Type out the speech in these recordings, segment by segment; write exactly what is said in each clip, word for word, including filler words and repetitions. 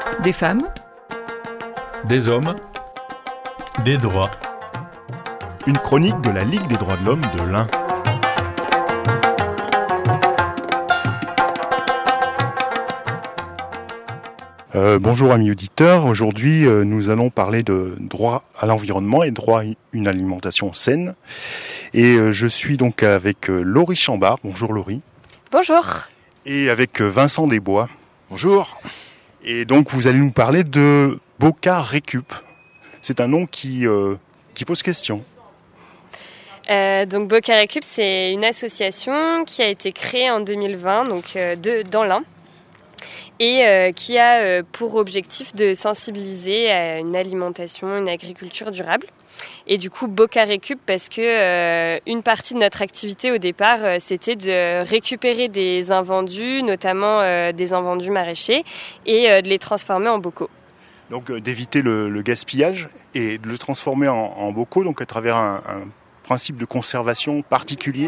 Des femmes, des hommes, des droits. Une chronique de la Ligue des droits de l'homme de l'Ain. Euh, bonjour amis auditeurs, aujourd'hui euh, nous allons parler de droit à l'environnement et droit à une alimentation saine. Et euh, je suis donc avec euh, Laurie Chambard. Bonjour Laurie. Bonjour. Et avec euh, Vincent Desbois. Bonjour. Et donc vous allez nous parler de Boca Récup. C'est un nom qui, euh, qui pose question. Euh, donc Boca Récup, c'est une association qui a été créée en deux mille vingt, donc euh, de, dans l'Ain, et euh, qui a euh, pour objectif de sensibiliser à une alimentation, une agriculture durable. Et du coup, Boca Récup, parce que euh, une partie de notre activité au départ, euh, c'était de récupérer des invendus, notamment euh, des invendus maraîchers, et euh, de les transformer en bocaux. Donc euh, d'éviter le, le gaspillage et de le transformer en, en bocaux, donc à travers un, un principe de conservation particulier.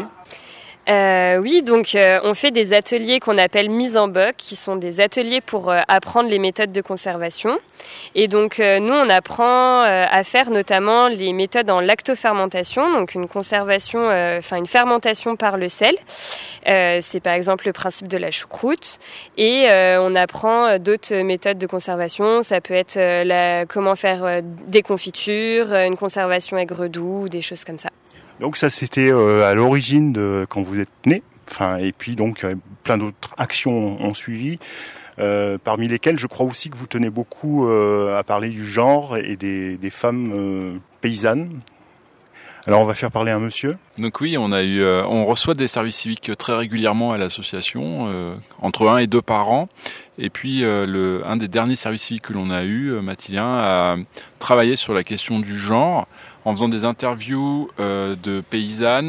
Euh, oui, donc euh, on fait des ateliers qu'on appelle mise en boc, qui sont des ateliers pour euh, apprendre les méthodes de conservation. Et donc euh, nous, on apprend euh, à faire notamment les méthodes en lactofermentation, donc une conservation, enfin euh, une fermentation par le sel. Euh, c'est par exemple le principe de la choucroute. Et euh, on apprend d'autres méthodes de conservation. Ça peut être euh, la, comment faire euh, des confitures, une conservation aigre doux, des choses comme ça. Donc ça c'était euh, à l'origine de quand vous êtes né, enfin et puis donc euh, plein d'autres actions ont suivi, euh, parmi lesquelles je crois aussi que vous tenez beaucoup euh, à parler du genre et des, des femmes euh, paysannes. Alors on va faire parler un monsieur. Donc oui, on a eu, euh, on reçoit des services civiques très régulièrement à l'association, euh, entre un et deux par an. Et puis euh, le, un des derniers services civiques que l'on a eu, euh, Mathilien, a travaillé sur la question du genre en faisant des interviews euh, de paysannes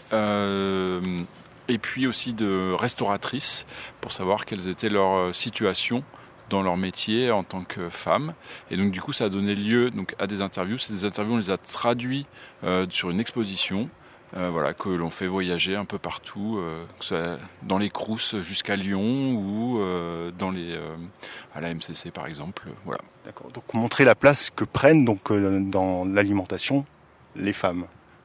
euh, et puis aussi de restauratrices pour savoir quelles étaient leurs situations dans leur métier en tant que femmes. Et donc du coup ça a donné lieu donc, à des interviews. Ces interviews on les a traduits euh, sur une exposition euh, voilà, que l'on fait voyager un peu partout, euh, que ce soit dans les Crous jusqu'à Lyon ou euh, dans les, euh, à la M C C par exemple. Voilà. D'accord. Donc montrer la place que prennent donc, euh, dans l'alimentation les femmes.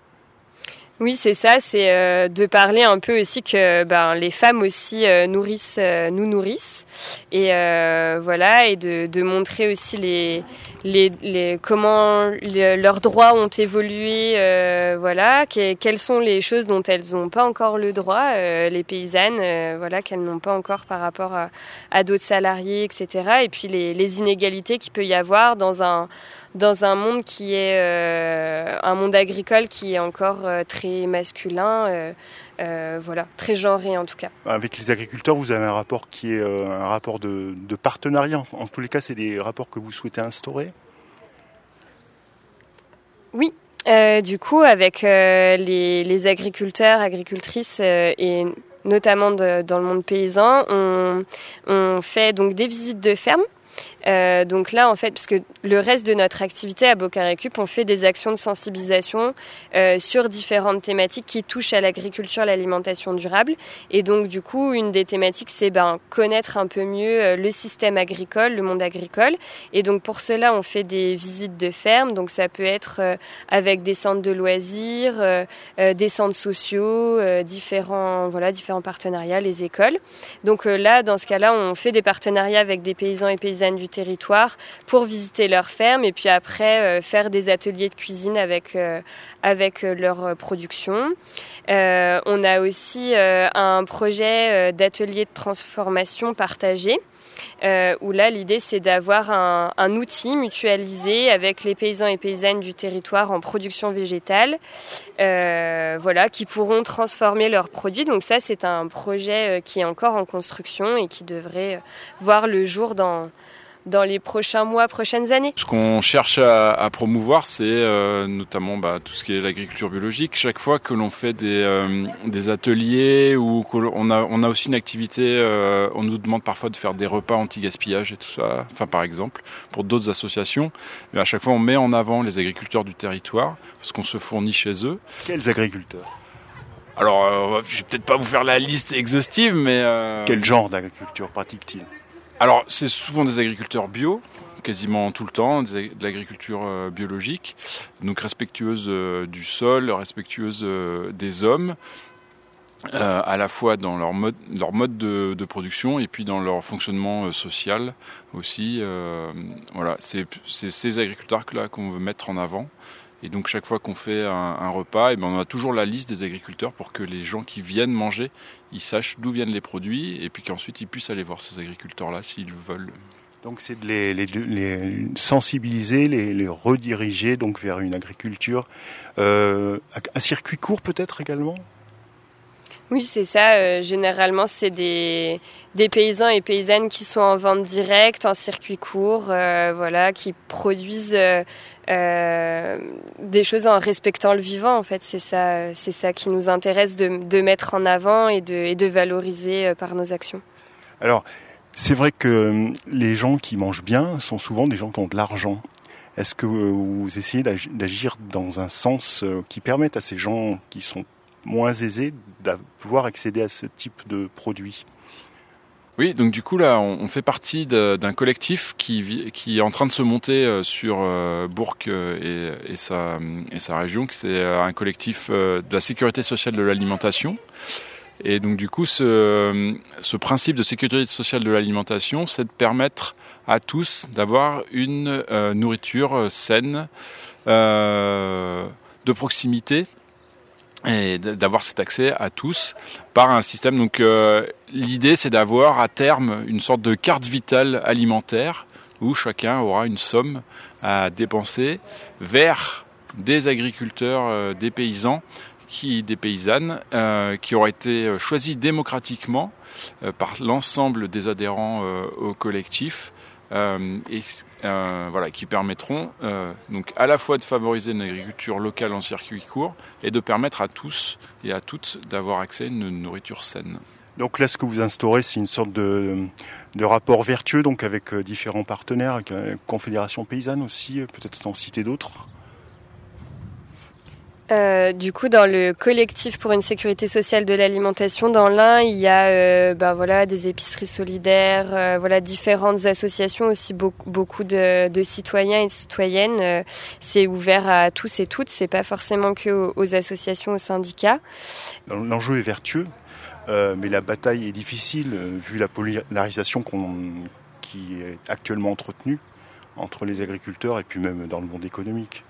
Oui, c'est ça, c'est euh, de parler un peu aussi que ben, les femmes aussi euh, nourrissent, euh, nous nourrissent, et euh, voilà, et de, de montrer aussi les, les, les comment les, leurs droits ont évolué, euh, voilà, que, quelles sont les choses dont elles n'ont pas encore le droit, euh, les paysannes, euh, voilà, qu'elles n'ont pas encore par rapport à, à d'autres salariés, et cetera. Et puis les, les inégalités qu'il peut y avoir dans un dans un monde qui est euh, un monde agricole qui est encore euh, très masculin, euh, euh, voilà, très genré en tout cas. Avec les agriculteurs, vous avez un rapport qui est euh, un rapport de, de partenariat. En tous les cas, c'est des rapports que vous souhaitez instaurer ? Oui. Euh, du coup, avec euh, les, les agriculteurs, agricultrices euh, et notamment de, dans le monde paysan, on, on fait donc des visites de ferme. Euh, donc là, en fait, parce que le reste de notre activité à Boca Récup, on fait des actions de sensibilisation euh, sur différentes thématiques qui touchent à l'agriculture, l'alimentation durable. Et donc, du coup, une des thématiques, c'est ben, connaître un peu mieux euh, le système agricole, le monde agricole. Et donc, pour cela, on fait des visites de ferme. Donc, ça peut être euh, avec des centres de loisirs, euh, euh, des centres sociaux, euh, différents, voilà, différents partenariats, les écoles. Donc euh, là, dans ce cas-là, on fait des partenariats avec des paysans et paysannes du territoire pour visiter leur ferme et puis après euh, faire des ateliers de cuisine avec, euh, avec euh, leur production. Euh, on a aussi euh, un projet euh, d'atelier de transformation partagé. Euh, où là l'idée c'est d'avoir un, un outil mutualisé avec les paysans et paysannes du territoire en production végétale, euh, voilà, qui pourront transformer leurs produits. Donc ça c'est un projet euh, qui est encore en construction et qui devrait euh, voir le jour dans dans les prochains mois, prochaines années. Ce qu'on cherche à, à promouvoir, c'est euh, notamment bah, tout ce qui est l'agriculture biologique. Chaque fois que l'on fait des, euh, des ateliers ou qu'on a, on a aussi une activité, euh, on nous demande parfois de faire des repas anti-gaspillage et tout ça, enfin par exemple, pour d'autres associations. Et à chaque fois, on met en avant les agriculteurs du territoire, parce qu'on se fournit chez eux. Quels agriculteurs ? Alors, euh, je vais peut-être pas vous faire la liste exhaustive, mais... Euh... Quel genre d'agriculture pratique-t-il ? Alors, c'est souvent des agriculteurs bio, quasiment tout le temps, de l'agriculture euh, biologique, donc respectueuse euh, du sol, respectueuse euh, des hommes, euh, à la fois dans leur mode, leur mode de, de production et puis dans leur fonctionnement euh, social aussi. Euh, voilà, c'est, c'est ces agriculteurs-là qu'on veut mettre en avant. Et donc chaque fois qu'on fait un, un repas, et ben on a toujours la liste des agriculteurs pour que les gens qui viennent manger, ils sachent d'où viennent les produits et puis qu'ensuite ils puissent aller voir ces agriculteurs-là s'ils veulent. Donc c'est de les, les, les sensibiliser, les, les rediriger donc vers une agriculture, euh, un circuit court peut-être également. Oui, c'est ça. Euh, généralement, c'est des, des paysans et paysannes qui sont en vente directe, en circuit court, euh, voilà, qui produisent euh, euh, des choses en respectant le vivant. En fait, c'est ça, c'est ça qui nous intéresse de, de mettre en avant et de, et de valoriser euh, par nos actions. Alors, c'est vrai que les gens qui mangent bien sont souvent des gens qui ont de l'argent. Est-ce que vous essayez d'agir dans un sens qui permette à ces gens qui sont moins aisés de pouvoir accéder à ce type de produit? Oui, donc du coup là, on, on fait partie de, d'un collectif qui, qui est en train de se monter sur euh, Bourg et, et, sa, et sa région, qui c'est un collectif de la sécurité sociale de l'alimentation. Et donc du coup, ce, ce principe de sécurité sociale de l'alimentation, c'est de permettre à tous d'avoir une euh, nourriture saine, euh, de proximité, et d'avoir cet accès à tous par un système. Donc euh, l'idée, c'est d'avoir à terme une sorte de carte vitale alimentaire où chacun aura une somme à dépenser vers des agriculteurs, euh, des paysans, qui, des paysannes, euh, qui auraient été choisis démocratiquement euh, par l'ensemble des adhérents euh, au collectif. Euh, et euh, voilà, qui permettront euh, donc à la fois de favoriser une agriculture locale en circuit court et de permettre à tous et à toutes d'avoir accès à une nourriture saine. Donc là, ce que vous instaurez, c'est une sorte de, de rapport vertueux donc avec différents partenaires, avec la Confédération paysanne aussi, peut-être en citer d'autres. Euh, du coup, dans le collectif pour une sécurité sociale de l'alimentation, dans l'Ain, il y a euh, bah, voilà, des épiceries solidaires, euh, voilà, différentes associations, aussi beaucoup, beaucoup de, de citoyens et de citoyennes. Euh, c'est ouvert à tous et toutes, c'est pas forcément que aux, aux associations, aux syndicats. L'enjeu est vertueux, euh, mais la bataille est difficile euh, vu la polarisation qu'on, qui est actuellement entretenue entre les agriculteurs et puis même dans le monde économique.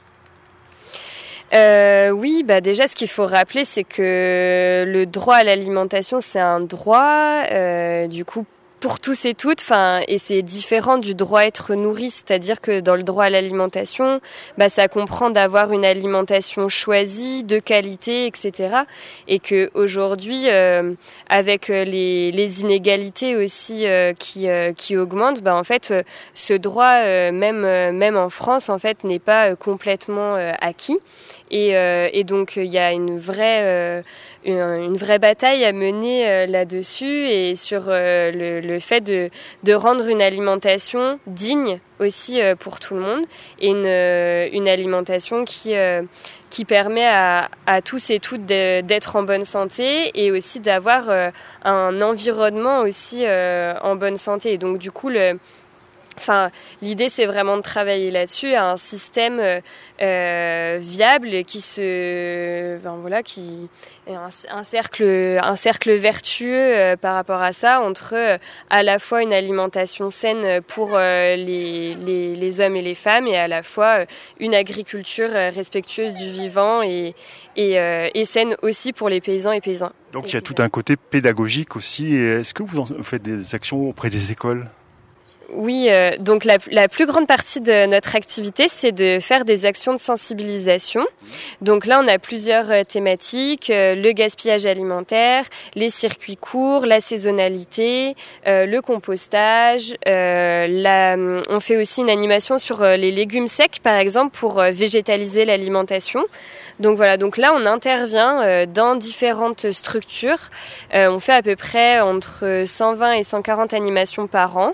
Euh, oui, bah déjà, ce qu'il faut rappeler, c'est que le droit à l'alimentation, c'est un droit, euh, du coup, pour tous et toutes, enfin, et c'est différent du droit à être nourri, c'est-à-dire que dans le droit à l'alimentation, bah, ça comprend d'avoir une alimentation choisie, de qualité, et cetera. Et que aujourd'hui, euh, avec les, les inégalités aussi euh, qui euh, qui augmentent, bah en fait, euh, ce droit, euh, même euh, même en France, en fait, n'est pas euh, complètement euh, acquis. Et, euh, et donc, il y a une vraie euh, une, une vraie bataille à mener euh, là-dessus et sur euh, le, le fait de, de rendre une alimentation digne aussi euh, pour tout le monde et une, euh, une alimentation qui, euh, qui permet à, à tous et toutes de, d'être en bonne santé et aussi d'avoir euh, un environnement aussi euh, en bonne santé. Et donc, du coup, le... Enfin, l'idée, c'est vraiment de travailler là-dessus, à un système euh, viable qui se, enfin, voilà, qui un, un cercle, un cercle vertueux euh, par rapport à ça, entre euh, à la fois une alimentation saine pour euh, les, les les hommes et les femmes, et à la fois euh, une agriculture euh, respectueuse du vivant et et, euh, et saine aussi pour les paysans et paysans. Donc, il y a tout un côté pédagogique aussi. Et est-ce que vous en faites des actions auprès des écoles ? Oui, euh, donc la, la plus grande partie de notre activité, c'est de faire des actions de sensibilisation. Donc là, on a plusieurs euh, thématiques, euh, le gaspillage alimentaire, les circuits courts, la saisonnalité, euh, le compostage. Euh, la, on fait aussi une animation sur euh, les légumes secs, par exemple, pour euh, végétaliser l'alimentation. Donc voilà, donc là, on intervient euh, dans différentes structures. Euh, on fait à peu près entre cent vingt et cent quarante animations par an.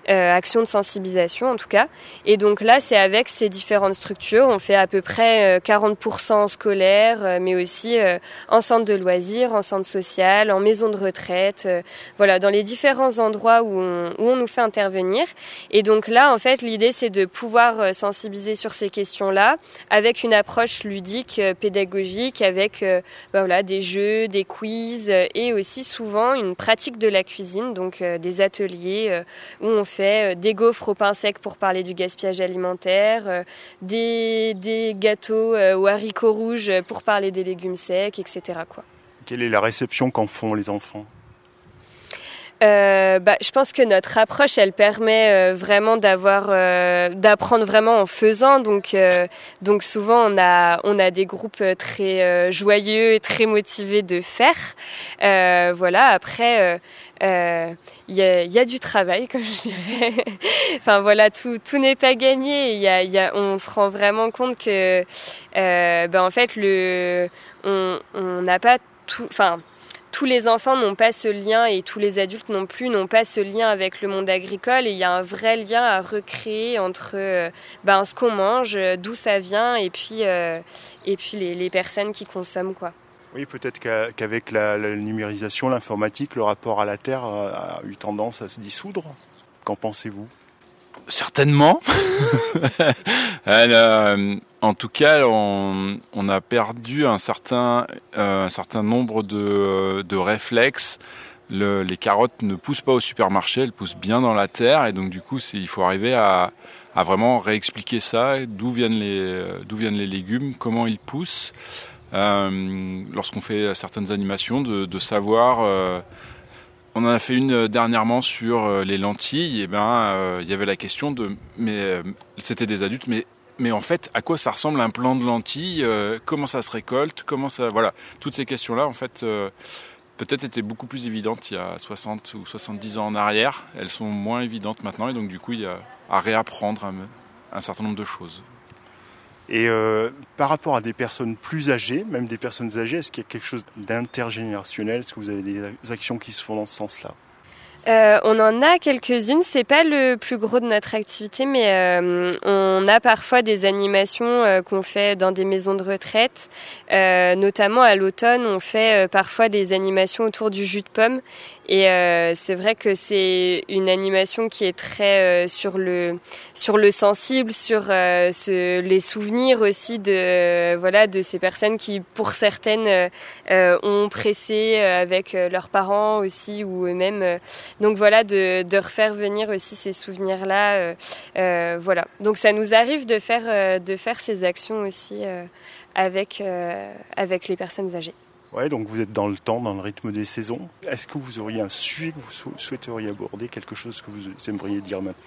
euh, actions de sensibilisation en tout cas. Et donc là, c'est avec ces différentes structures. On fait à peu près quarante pour cent en scolaire, euh, mais aussi euh, en centre de loisirs, en centre social, en maison de retraite, euh, voilà, dans les différents endroits où on, où on nous fait intervenir. Et donc là, en fait, l'idée, c'est de pouvoir euh, sensibiliser sur ces questions-là avec une approche ludique, euh, pédagogique, avec euh, ben voilà, des jeux, des quiz euh, et aussi souvent une pratique de la cuisine, donc euh, des ateliers euh, où on fait euh, des gaufres au pain sec pour parler du gaspillage alimentaire, euh, des, des gâteaux euh, aux haricots rouges pour parler des légumes secs, et cetera quoi. Quelle est la réception qu'en font les enfants ? Euh, bah, je pense que notre approche, elle permet euh, vraiment d'avoir, euh, d'apprendre vraiment en faisant. Donc, euh, donc souvent, on a, on a des groupes très euh, joyeux et très motivés de faire. Euh, voilà. Après, il euh, y, a, y a du travail, comme je dirais. Enfin voilà, tout, tout n'est pas gagné. Il y a, y a, on se rend vraiment compte que, euh, ben en fait, le, on, on n'a pas tout, enfin. Tous les enfants n'ont pas ce lien et tous les adultes non plus n'ont pas ce lien avec le monde agricole et il y a un vrai lien à recréer entre euh, ben, ce qu'on mange, d'où ça vient et puis, euh, et puis les, les personnes qui consomment quoi. Oui, peut-être qu'à, qu'avec la, la numérisation, l'informatique, le rapport à la terre a, a eu tendance à se dissoudre. Qu'en pensez-vous ? Certainement. Alors, en tout cas, on, on a perdu un certain, euh, un certain nombre de, de réflexes. Le, les carottes ne poussent pas au supermarché, elles poussent bien dans la terre. Et donc, du coup, c'est, il faut arriver à, à vraiment réexpliquer ça, d'où viennent les, d'où viennent les légumes, comment ils poussent. Euh, lorsqu'on fait certaines animations, de, de savoir... Euh, On en a fait une dernièrement sur les lentilles. Et ben, euh, il y avait la question de, mais euh, c'était des adultes, mais mais en fait, à quoi ça ressemble un plant de lentilles euh, Comment ça se récolte Comment ça, voilà, toutes ces questions-là, en fait, euh, peut-être étaient beaucoup plus évidentes il y a soixante ou soixante-dix ans en arrière. Elles sont moins évidentes maintenant, et donc du coup, il y a à réapprendre un, un certain nombre de choses. Et euh, par rapport à des personnes plus âgées, même des personnes âgées, est-ce qu'il y a quelque chose d'intergénérationnel ? Est-ce que vous avez des actions qui se font dans ce sens-là ? Euh, on en a quelques-unes, c'est pas le plus gros de notre activité, mais euh, on a parfois des animations euh, qu'on fait dans des maisons de retraite, euh, notamment à l'automne, on fait euh, parfois des animations autour du jus de pomme. Et euh, c'est vrai que c'est une animation qui est très euh, sur le sur le sensible, sur euh, ce, les souvenirs aussi de euh, voilà de ces personnes qui, pour certaines, euh, ont pressé avec leurs parents aussi ou eux-mêmes. Donc voilà, de de refaire venir aussi ces souvenirs-là. Euh, euh, voilà. Donc ça nous arrive de faire euh, de faire ces actions aussi euh, avec euh, avec les personnes âgées. Ouais, donc vous êtes dans le temps, dans le rythme des saisons. Est-ce que vous auriez un sujet que vous souhaiteriez aborder, quelque chose que vous aimeriez dire maintenant ?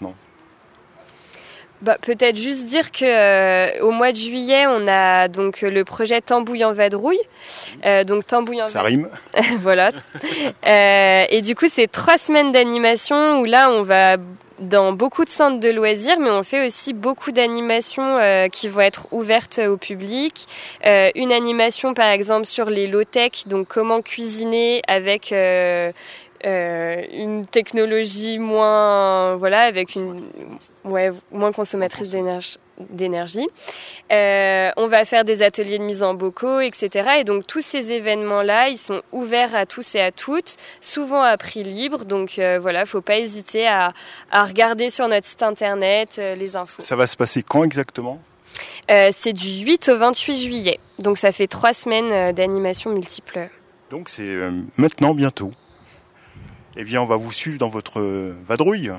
Bah, peut-être juste dire que euh, au mois de juillet, on a donc le projet Tambouille en vadrouille. Euh, donc Tambouille en Ça rime. Voilà. euh, et du coup, c'est trois semaines d'animation où là, on va dans beaucoup de centres de loisirs, mais on fait aussi beaucoup d'animations euh, qui vont être ouvertes au public. Euh, une animation, par exemple, sur les low-tech, donc comment cuisiner avec euh, euh, une technologie moins, voilà, avec une, ouais, moins consommatrice d'énergie. d'énergie. Euh, on va faire des ateliers de mise en bocaux, et cetera. Et donc tous ces événements-là, ils sont ouverts à tous et à toutes, souvent à prix libre. Donc euh, voilà, faut pas hésiter à, à regarder sur notre site internet euh, les infos. Ça va se passer quand exactement ? euh, C'est du huit au vingt-huit juillet. Donc ça fait trois semaines euh, d'animation multiples. Donc c'est euh, maintenant, bientôt. Eh bien, on va vous suivre dans votre euh, vadrouille.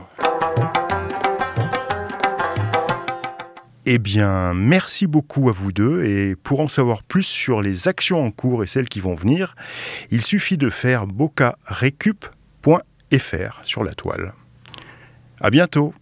Eh bien, merci beaucoup à vous deux, et pour en savoir plus sur les actions en cours et celles qui vont venir, il suffit de faire boca recup point f r sur la toile. À bientôt.